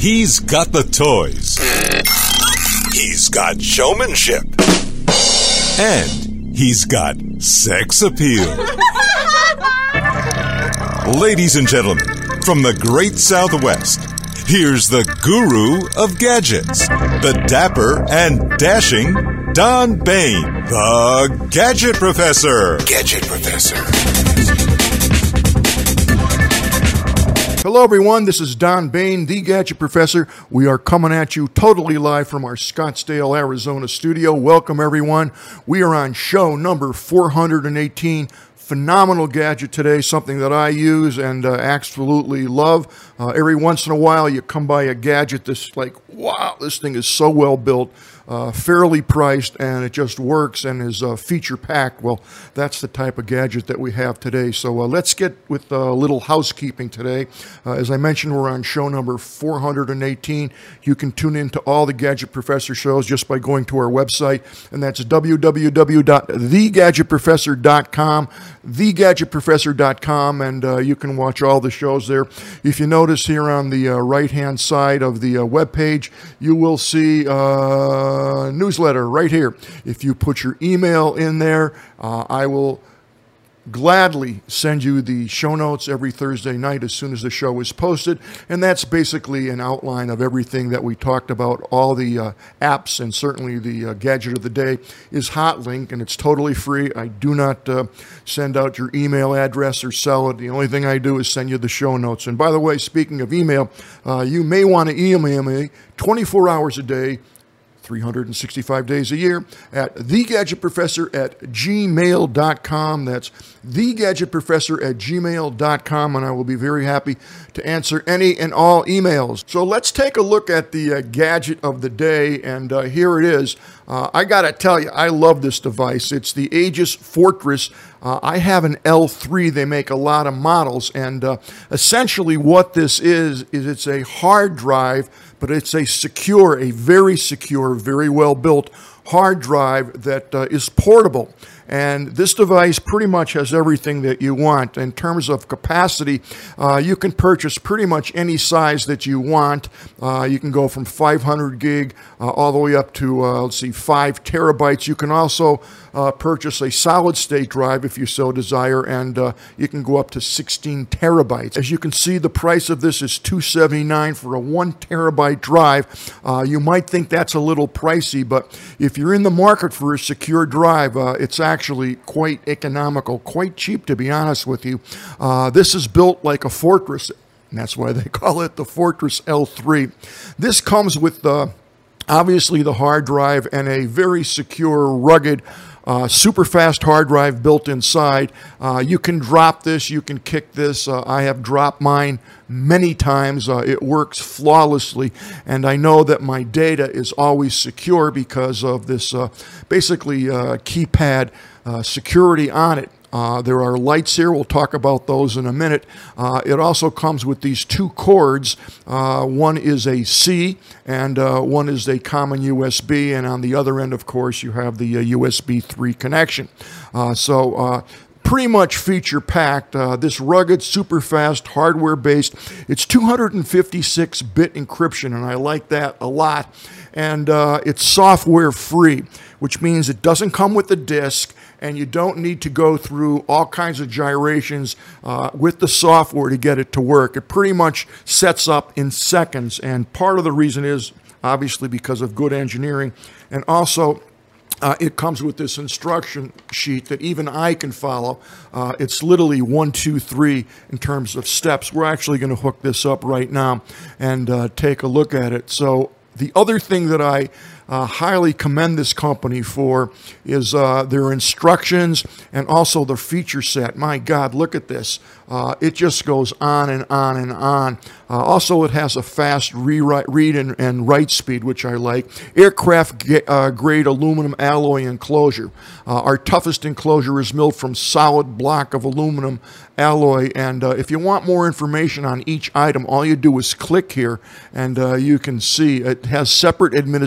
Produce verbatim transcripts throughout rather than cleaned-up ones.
He's got the toys. He's got showmanship. And he's got sex appeal. Ladies and gentlemen, from the great Southwest, here's the guru of gadgets, the dapper and dashing Don Bain, the Gadget Professor. Gadget Professor. Hello, everyone. This is Don Bain, the Gadget Professor. We are coming at you totally live from our Scottsdale, Arizona studio. Welcome, everyone. We are on show number four hundred eighteen. Phenomenal gadget today, something that I use and uh, absolutely love. Uh, every once in a while, you come by a gadget that's like, wow, this thing is so well built, uh, fairly priced, and it just works and is uh, feature-packed. Well, that's the type of gadget that we have today. So uh, let's get with a little housekeeping today. Uh, as I mentioned, we're on show number four hundred eighteen. You can tune into all the Gadget Professor shows just by going to our website, and that's w w w dot the gadget professor dot com. the gadget professor dot com, and uh, you can watch all the shows there. If you notice here on the uh, right-hand side of the uh, web page, you will see a uh, newsletter right here. If you put your email in there, uh, I will gladly send you the show notes every Thursday night as soon as the show is posted, and that's basically an outline of everything that we talked about. All the uh, apps, and certainly the uh, gadget of the day is Hotlink, and it's totally free. I do not uh, send out your email address or sell it. The only thing I do is send you the show notes. And by the way, speaking of email, uh, you may want to email me twenty-four hours a day, three hundred sixty-five days a year at the gadget professor at gmail dot com. That's the gadget professor at gmail dot com, and I will be very happy to answer any and all emails. So let's take a look at the uh, gadget of the day, and uh, here it is. Uh, I got to tell you, I love this device. It's the Aegis Fortress. Uh, I have an L three. They make a lot of models, and uh, essentially what this is, is it's a hard drive, but it's a secure, a very secure, very well-built hard drive that uh, is portable. And this device pretty much has everything that you want. In terms of capacity, uh, you can purchase pretty much any size that you want. Uh, you can go from five hundred gig uh, all the way up to, uh, let's see, five terabytes. You can also uh, purchase a solid-state drive if you so desire, and uh, you can go up to sixteen terabytes. As you can see, the price of this is two hundred seventy-nine dollars for a one terabyte drive. Uh, you might think that's a little pricey, but if you're in the market for a secure drive, uh, it's actually actually quite economical, quite cheap, to be honest with you. Uh, this is built like a Fortress, and that's why they call it the Fortress L three. This comes with uh, obviously the hard drive and a very secure, rugged, Uh, super fast hard drive built inside. Uh, you can drop this, you can kick this. Uh, I have dropped mine many times. Uh, it works flawlessly, and I know that my data is always secure because of this uh, basically uh, keypad uh, security on it. Uh, there are lights here. We'll talk about those in a minute. Uh, it also comes with these two cords. Uh, one is a C, and uh, one is a common U S B, and on the other end, of course, you have the uh, U S B three connection. Uh, so uh, pretty much feature-packed. Uh, this rugged, super-fast, hardware-based. It's two hundred fifty-six bit encryption, and I like that a lot. And uh, it's software-free, which means it doesn't come with a disk, and you don't need to go through all kinds of gyrations uh, with the software to get it to work. It pretty much sets up in seconds, and part of the reason is obviously because of good engineering, and also Uh, it comes with this instruction sheet that even I can follow. Uh, it's literally one, two, three in terms of steps. We're actually going to hook this up right now and uh, take a look at it. So the other thing that I uh, highly commend this company for is uh, their instructions and also the feature set. My God, look at this. Uh, it just goes on and on and on. Uh, also, it has a fast rewrite, read and, and write speed, which I like. Aircraft uh, grade aluminum alloy enclosure. Uh, our toughest enclosure is milled from solid block of aluminum alloy. And uh, if you want more information on each item, all you do is click here, and uh, you can see it has separate administration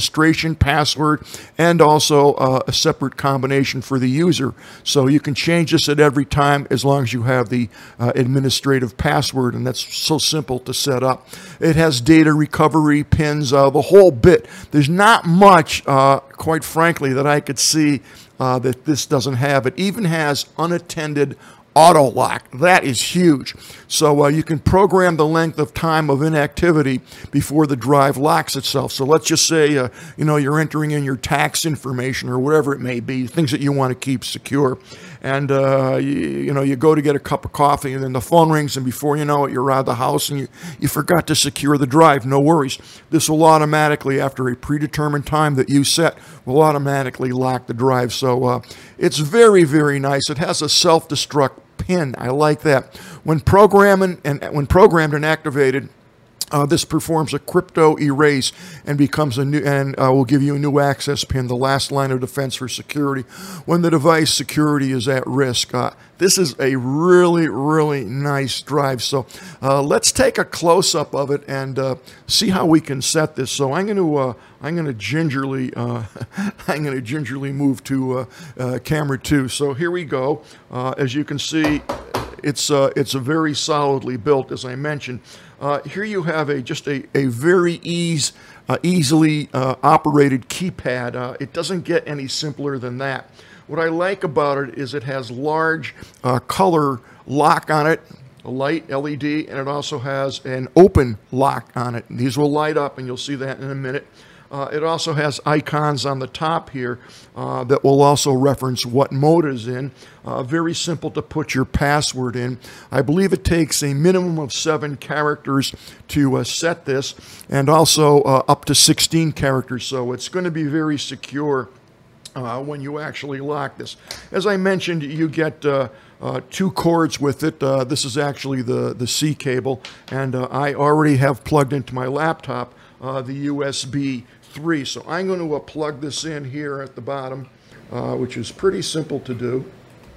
combination, password, and also uh, a separate combination for the user. So you can change this at every time as long as you have the uh, administrative password, and that's so simple to set up. It has data recovery pins, uh, the whole bit. There's not much, uh, quite frankly, that I could see uh, that this doesn't have. It even has unattended auto lock. That is huge. So uh, you can program the length of time of inactivity before the drive locks itself. So let's just say uh, you know, you're entering in your tax information or whatever it may be, things that you want to keep secure. And uh, you, you know, you go to get a cup of coffee, and then the phone rings, and before you know it, you're out of the house, and you, you forgot to secure the drive. No worries. This will automatically, after a predetermined time that you set, will automatically lock the drive. So uh, it's very, very nice. It has a self-destruct pin. I like that. When programming and when programmed and activated, Uh, this performs a crypto erase and becomes a new and uh, will give you a new access pin, the last line of defense for security when the device security is at risk. Uh, this is a really, really nice drive. So uh, let's take a close-up of it and uh, see how we can set this. So I'm going to uh, I'm going to gingerly uh, I'm going to gingerly move to uh, uh, camera two. So here we go. Uh, as you can see, it's uh, it's a very solidly built, as I mentioned. Uh, here you have a just a, a very ease, uh, easily uh, operated keypad. Uh, it doesn't get any simpler than that. What I like about it is it has large uh, color lock on it, a light L E D, and it also has an open lock on it. These will light up, and you'll see that in a minute. Uh, it also has icons on the top here uh, that will also reference what mode it is in. Uh, very simple to put your password in. I believe it takes a minimum of seven characters to uh, set this, and also uh, up to sixteen characters. So it's going to be very secure uh, when you actually lock this. As I mentioned, you get uh, uh, two cords with it. Uh, this is actually the, the C cable, and uh, I already have plugged into my laptop uh, the U S B three. So I'm going to uh, plug this in here at the bottom, uh, which is pretty simple to do.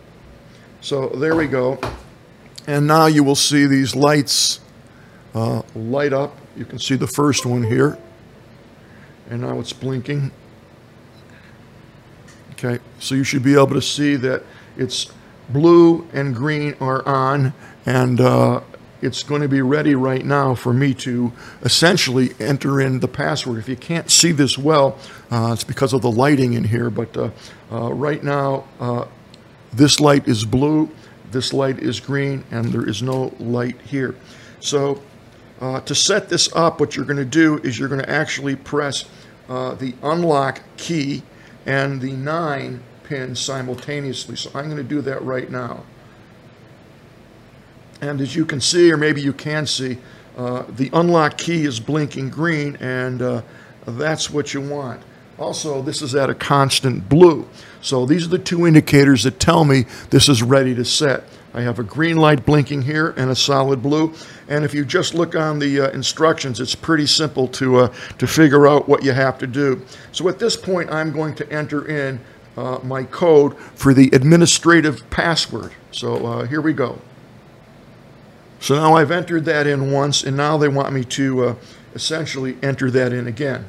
So there we go. And now you will see these lights uh, light up. You can see the first one here. And now it's blinking. Okay, so you should be able to see that it's blue and green are on, and uh, it's going to be ready right now for me to essentially enter in the password. If you can't see this well, uh, it's because of the lighting in here, but uh, uh, right now uh, this light is blue, this light is green, and there is no light here. So uh, to set this up, what you're going to do is you're going to actually press uh, the unlock key and the nine pin simultaneously. So I'm going to do that right now. And as you can see, or maybe you can see, uh, the unlock key is blinking green, and uh, that's what you want. Also, this is at a constant blue. So these are the two indicators that tell me this is ready to set. I have a green light blinking here and a solid blue. And if you just look on the uh, instructions, it's pretty simple to, uh, to figure out what you have to do. So at this point, I'm going to enter in uh, my code for the administrative password. So uh, here we go. So now I've entered that in once, and now they want me to uh, essentially enter that in again.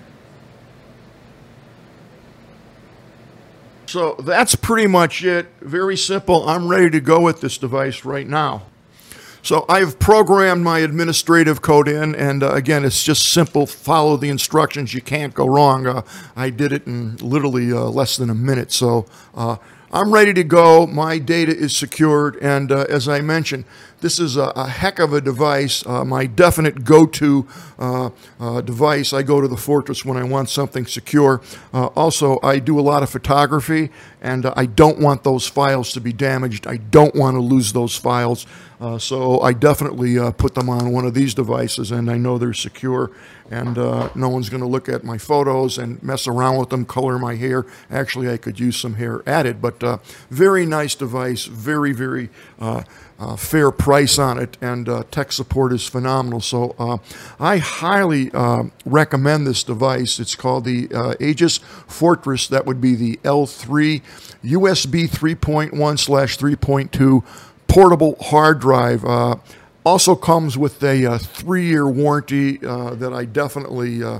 So that's pretty much it. Very simple. I'm ready to go with this device right now. So I've programmed my administrative code in, and uh, again, it's just simple. Follow the instructions. You can't go wrong. Uh, I did it in literally uh, less than a minute. So uh, I'm ready to go. My data is secured, and uh, as I mentioned, this is a, a heck of a device, uh, my definite go-to uh, uh, device. I go to the Fortress when I want something secure. Uh, also, I do a lot of photography, and uh, I don't want those files to be damaged. I don't want to lose those files. Uh, so I definitely uh, put them on one of these devices, and I know they're secure, and uh, no one's going to look at my photos and mess around with them, color my hair. Actually, I could use some hair added, but uh, very nice device, very, very uh, uh, fair price on it, and uh, tech support is phenomenal. So uh, I highly uh, recommend this device. It's called the uh, Aegis Fortress. That would be the L three U S B three point one slash three point two portable hard drive. Uh, also comes with a uh, three-year warranty uh, that I definitely uh,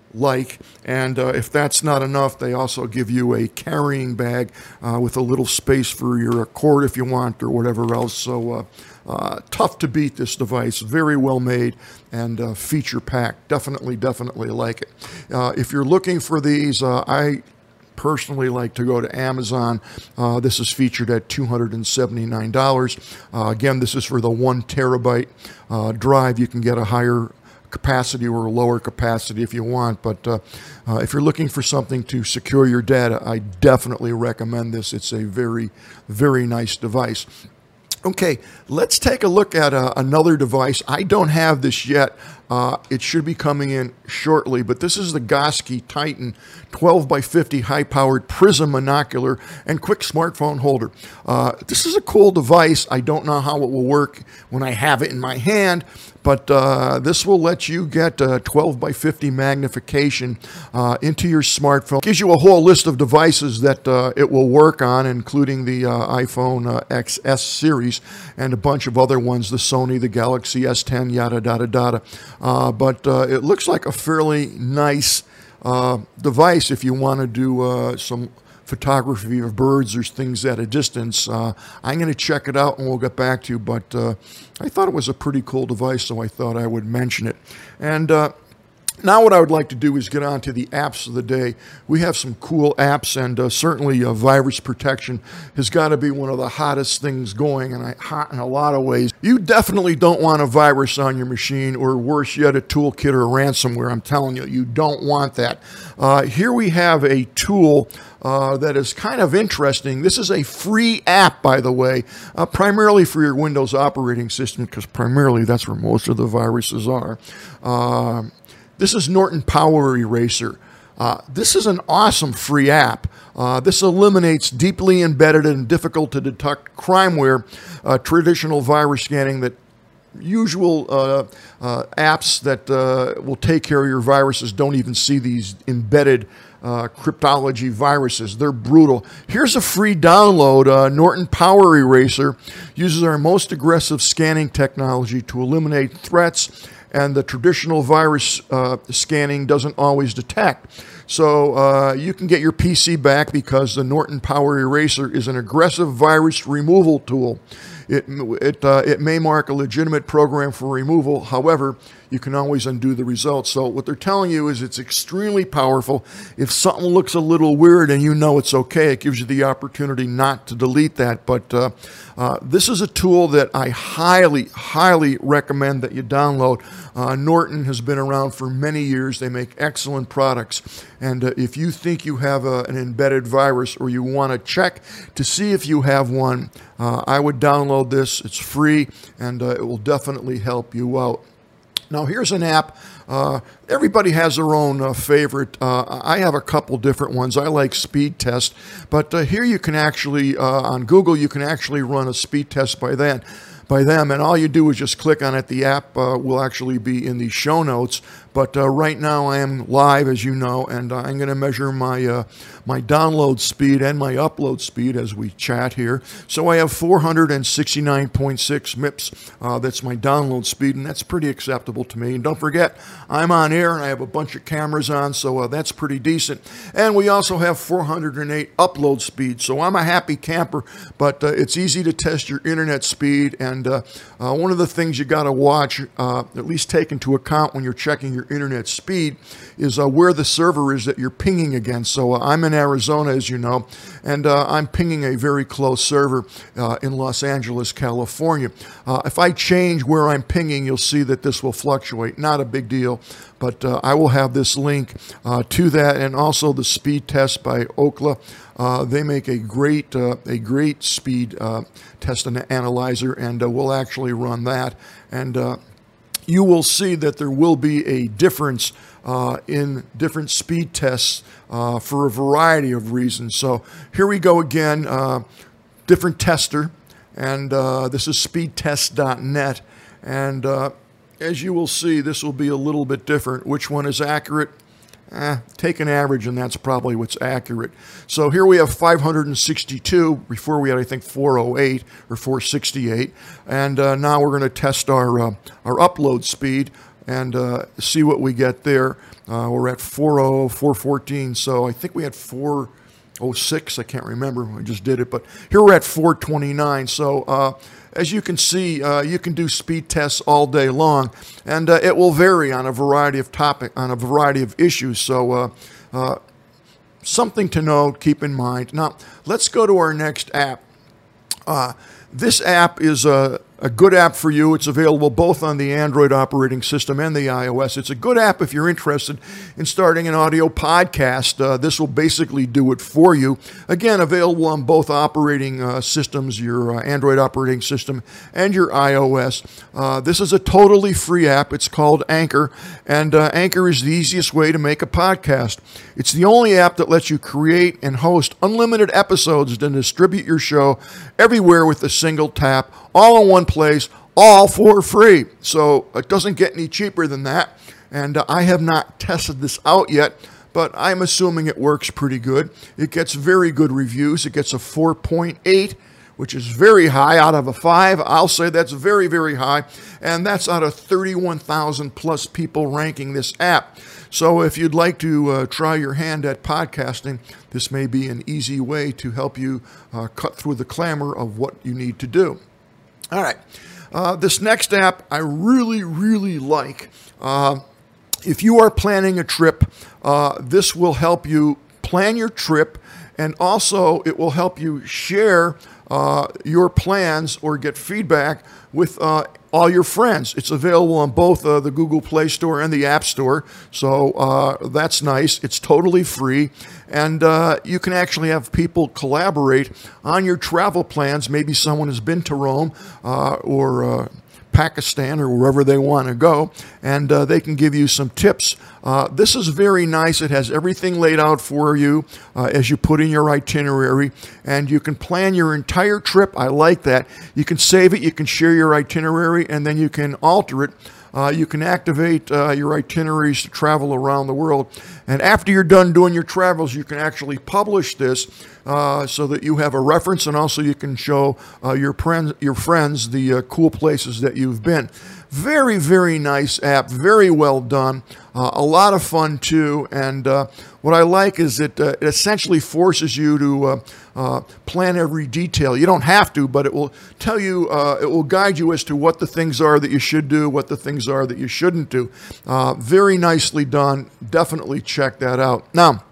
like. And uh, if that's not enough, they also give you a carrying bag uh, with a little space for your cord if you want, or whatever else. So uh, uh, tough to beat, this device. Very well made and uh, feature packed. Definitely, definitely like it. Uh, if you're looking for these, uh, I personally like to go to Amazon. Uh, this is featured at two hundred seventy-nine dollars. Uh, again, this is for the one terabyte uh, drive. You can get a higher capacity or a lower capacity if you want, but uh, uh, if you're looking for something to secure your data, I definitely recommend this. It's a very, very nice device. Okay, let's take a look at uh, another device. I don't have this yet. Uh, it should be coming in shortly, but this is the Goski Titan twelve by fifty high-powered prism monocular and quick smartphone holder. Uh, this is a cool device. I don't know how it will work when I have it in my hand, but uh, this will let you get uh, twelve by fifty magnification uh, into your smartphone. It gives you a whole list of devices that uh, it will work on, including the uh, iPhone uh, X S series and a bunch of other ones, the Sony, the Galaxy S ten, yada, yada, yada. Uh, but uh, it looks like a fairly nice uh, device if you want to do uh, some photography of birds or things at a distance. Uh, I'm going to check it out and we'll get back to you, but uh, I thought it was a pretty cool device, so I thought I would mention it. And uh, now what I would like to do is get on to the apps of the day. We have some cool apps, and uh, certainly uh, virus protection has got to be one of the hottest things going, and I, hot in a lot of ways. You definitely don't want a virus on your machine, or worse yet, a toolkit or a ransomware. I'm telling you, you don't want that. Uh, here we have a tool Uh, that is kind of interesting. This is a free app, by the way, uh, primarily for your Windows operating system, because primarily that's where most of the viruses are. Uh, this is Norton Power Eraser. Uh, this is an awesome free app. Uh, this eliminates deeply embedded and difficult to detect crimeware, uh, traditional virus scanning that usual uh, uh, apps that uh, will take care of your viruses don't even see these embedded uh, cryptology viruses. They're brutal. Here's a free download. Uh, Norton Power Eraser uses our most aggressive scanning technology to eliminate threats, and the traditional virus uh, scanning doesn't always detect. So uh, you can get your P C back because the Norton Power Eraser is an aggressive virus removal tool. It, it, uh, it may mark a legitimate program for removal. However, you can always undo the results. So what they're telling you is it's extremely powerful. If something looks a little weird and you know it's okay, it gives you the opportunity not to delete that. But uh, uh, this is a tool that I highly, highly recommend that you download. Uh, Norton has been around for many years. They make excellent products. And uh, if you think you have a, an embedded virus, or you want to check to see if you have one, uh, I would download this. It's free, and uh, it will definitely help you out. Now, here's an app. Uh, everybody has their own uh, favorite. Uh, I have a couple different ones. I like Speed Test, but uh, here you can actually, uh, on Google, you can actually run a speed test by then. by them, and all you do is just click on it. The app uh, will actually be in the show notes, but uh, right now I am live, as you know, and uh, I'm going to measure my uh, my download speed and my upload speed as we chat here. So I have four hundred sixty-nine point six M I P S. Uh, that's my download speed, and that's pretty acceptable to me. And don't forget, I'm on air, and I have a bunch of cameras on, so uh, that's pretty decent. And we also have four hundred eight upload speed, so I'm a happy camper, but uh, it's easy to test your internet speed. And And uh, uh, one of the things you got to watch, uh, at least take into account when you're checking your internet speed, is uh, where the server is that you're pinging against. So uh, I'm in Arizona, as you know, and uh, I'm pinging a very close server uh, in Los Angeles, California. Uh, if I change where I'm pinging, you'll see that this will fluctuate. Not a big deal, but uh, I will have this link uh, to that, and also the speed test by Ookla. Uh, they make a great, uh, a great speed uh, test and analyzer, and uh, we'll actually run that. And uh, you will see that there will be a difference uh, in different speed tests uh, for a variety of reasons. So here we go again, uh, different tester, and uh, this is speed test dot net. And uh, as you will see, this will be a little bit different. Which one is accurate? Eh, take an average, and that's probably what's accurate. So here we have five hundred sixty-two. Before we had, I think, four oh eight or four sixty-eight. And uh, now we're going to test our uh, our upload speed. and uh, see what we get there. Uh, we're at four oh, four fourteen, so I think we had four oh six. I can't remember. I just did it, but here we're at four twenty-nine. So uh, as you can see, uh, you can do speed tests all day long, and uh, it will vary on a variety of topic, on a variety of issues. So uh, uh, something to note, keep in mind. Now, let's go to our next app. Uh, this app is a, a good app for you. It's available both on the Android operating system and the iOS. It's a good app if you're interested in starting an audio podcast. Uh, this will basically do it for you. Again, available on both operating uh, systems, your uh, Android operating system and your iOS. Uh, this is a totally free app. It's called Anchor, and uh, Anchor is the easiest way to make a podcast. It's the only app that lets you create and host unlimited episodes and distribute your show everywhere with a single tap, all in one place, all for free. So it doesn't get any cheaper than that. And uh, I have not tested this out yet, but I'm assuming it works pretty good. It gets very good reviews. It gets a four point eight, which is very high out of a five. I'll say that's very, very high. And that's out of thirty-one thousand plus people ranking this app. So if you'd like to uh, try your hand at podcasting, this may be an easy way to help you uh, cut through the clamor of what you need to do. All right. Uh, this next app I really, really like. Uh, if you are planning a trip, uh, this will help you plan your trip, and also it will help you share uh, your plans or get feedback with uh, all your friends. It's available on both uh, the Google Play Store and the App Store, so uh, that's nice. It's totally free, and uh, you can actually have people collaborate on your travel plans. Maybe someone has been to Rome uh, or uh, Pakistan or wherever they want to go, and uh, they can give you some tips. Uh, this is very nice. It has everything laid out for you uh, as you put in your itinerary, and you can plan your entire trip. I like that. You can save it, you can share your itinerary, and then you can alter it. Uh, you can activate uh, your itineraries to travel around the world. And after you're done doing your travels, you can actually publish this uh, so that you have a reference, and also you can show uh, your, friends, your friends the uh, cool places that you've been. Very, very nice app. Very well done. Uh, a lot of fun, too. And uh, what I like is it, uh, it essentially forces you to uh, uh, plan every detail. You don't have to, but it will tell you, uh, it will guide you as to what the things are that you should do, what the things are that you shouldn't do. Uh, very nicely done. Definitely check that out. Now,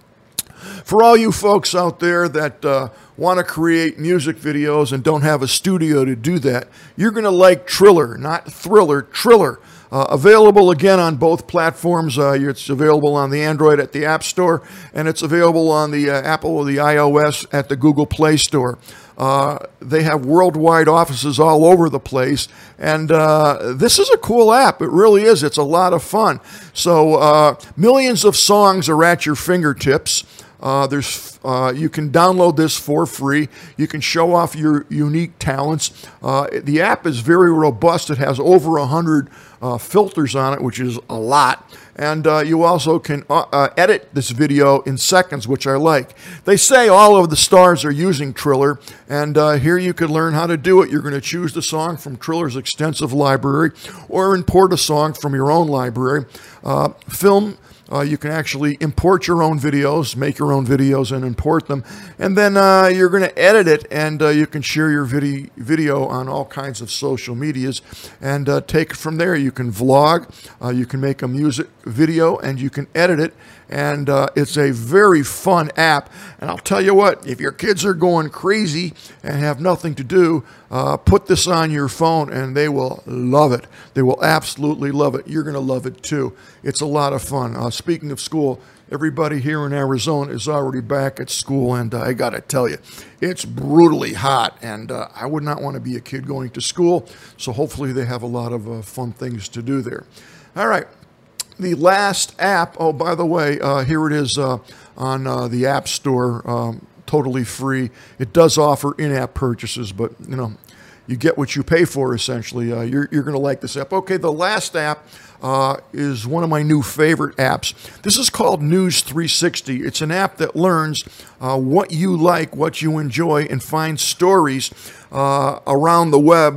for all you folks out there that uh, want to create music videos and don't have a studio to do that, you're going to like Triller, not Thriller, Triller. Uh, available again on both platforms. Uh, it's available on the Android at the App Store, and it's available on the uh, Apple or the iOS at the Google Play Store. Uh, they have worldwide offices all over the place, and uh, this is a cool app. It really is. It's a lot of fun. So uh, millions of songs are at your fingertips. Uh, there's, uh, you can download this for free. You can show off your unique talents. Uh, the app is very robust. It has over one hundred uh, filters on it, which is a lot. And uh, you also can uh, uh, edit this video in seconds, which I like. They say all of the stars are using Triller, and uh, here you can learn how to do it. You're going to choose the song from Triller's extensive library, or import a song from your own library. Uh, film Uh, you can actually import your own videos, make your own videos and import them. And then uh, you're going to edit it, and uh, you can share your vid video on all kinds of social medias and uh, take it from there. You can vlog, uh, you can make a music video, and you can edit it. And uh, it's a very fun app. And I'll tell you what, if your kids are going crazy and have nothing to do, uh, put this on your phone and they will love it. They will absolutely love it. You're going to love it too. It's a lot of fun. Uh, speaking of school, everybody here in Arizona is already back at school, and uh, I got to tell you, it's brutally hot, and uh, I would not want to be a kid going to school, so hopefully they have a lot of uh, fun things to do there. All right. The last app, oh, by the way, uh, here it is uh, on uh, the App Store, um, totally free. It does offer in-app purchases, but, you know, you get what you pay for, essentially. Uh, you're you're going to like this app. Okay, the last app uh, is one of my new favorite apps. This is called News three sixty. It's an app that learns uh, what you like, what you enjoy, and finds stories uh, around the web that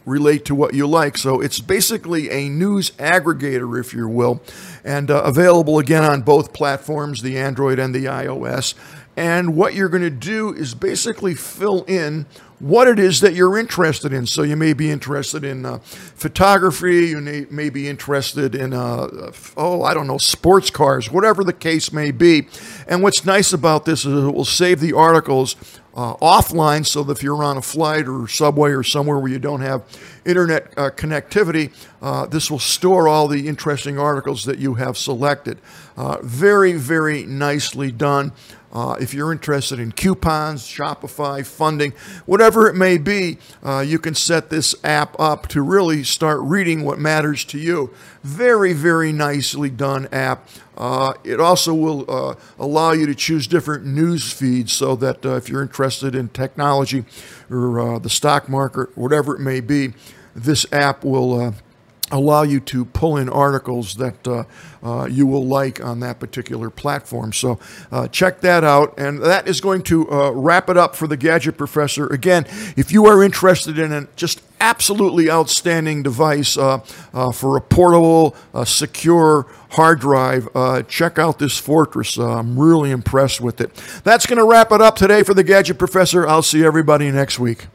relate to what you like. So it's basically a news aggregator, if you will, and uh, available again on both platforms, the Android and the iOS. And what you're going to do is basically fill in what it is that you're interested in. So you may be interested in uh, photography, you may, may be interested in, uh, oh, I don't know, sports cars, whatever the case may be. And what's nice about this is it will save the articles uh, offline, so that if you're on a flight or subway or somewhere where you don't have internet uh, connectivity, uh, this will store all the interesting articles that you have selected. Uh, very, very nicely done. Uh, if you're interested in coupons, Shopify, funding, whatever it may be, uh, you can set this app up to really start reading what matters to you. Very, very nicely done app. Uh, it also will uh, allow you to choose different news feeds, so that uh, if you're interested in technology or uh, the stock market, whatever it may be, this app will uh, allow you to pull in articles that uh, uh, you will like on that particular platform. So uh, check that out. And that is going to uh, wrap it up for the Gadget Professor. Again, if you are interested in a just absolutely outstanding device uh, uh, for a portable, uh, secure hard drive, uh, check out this Fortress. Uh, I'm really impressed with it. That's going to wrap it up today for the Gadget Professor. I'll see everybody next week.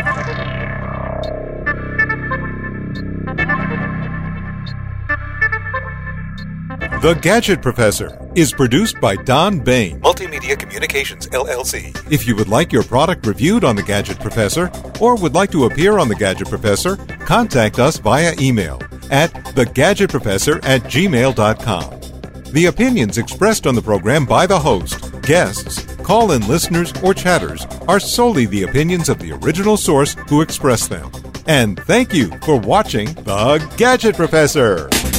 The Gadget Professor is produced by Don Bain, Multimedia Communications, L L C. If you would like your product reviewed on The Gadget Professor or would like to appear on The Gadget Professor, contact us via email at the gadget professor at gmail dot com. The opinions expressed on the program by the host, guests, call-in listeners, or chatters are solely the opinions of the original source who expressed them. And thank you for watching The Gadget Professor.